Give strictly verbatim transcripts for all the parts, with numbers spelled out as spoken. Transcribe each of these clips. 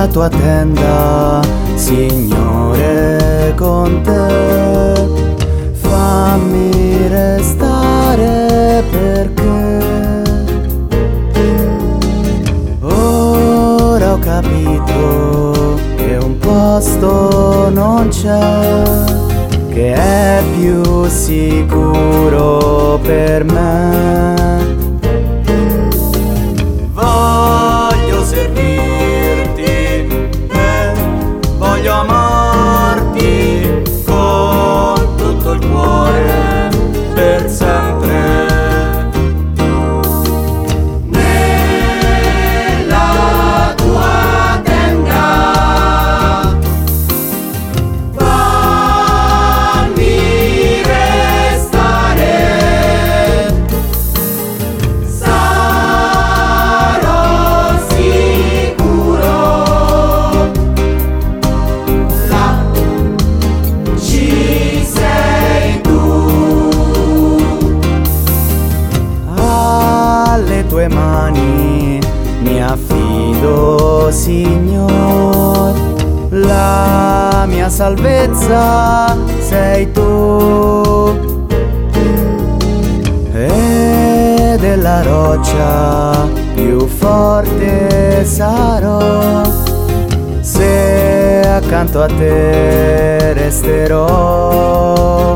tua tenda, Signore, con te. Fammi restare perché ora ho capito che un posto non c'è che è più sicuro per me. Voglio servirti e voglio amarti con tutto il cuore per sempre. Nella tua tenda fammi restare, sarò sicuro, là ci sei tu. Alle tue mani mi affido, Signor, la mia salvezza sei tu, e della roccia più forte sarò se accanto a te resterò.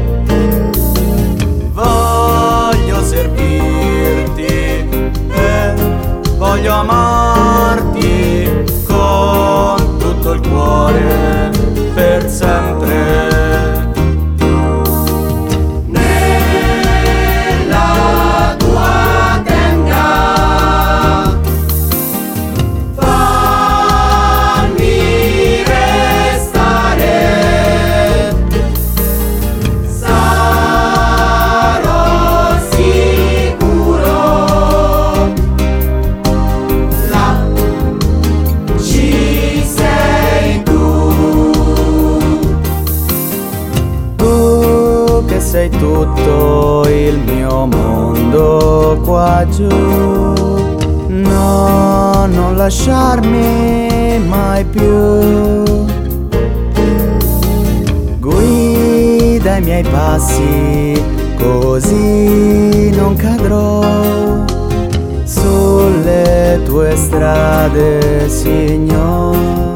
Voglio servirti e voglio amarti con tutto il cuore per sempre. Nella tua tenda fammi restare, sarò sicuro, là ci sei tu. Tu che sei tutto il mio mondo qua giù, no, non lasciarmi mai più. Guida i miei passi, così non cadrò sulle tue strade, Signore.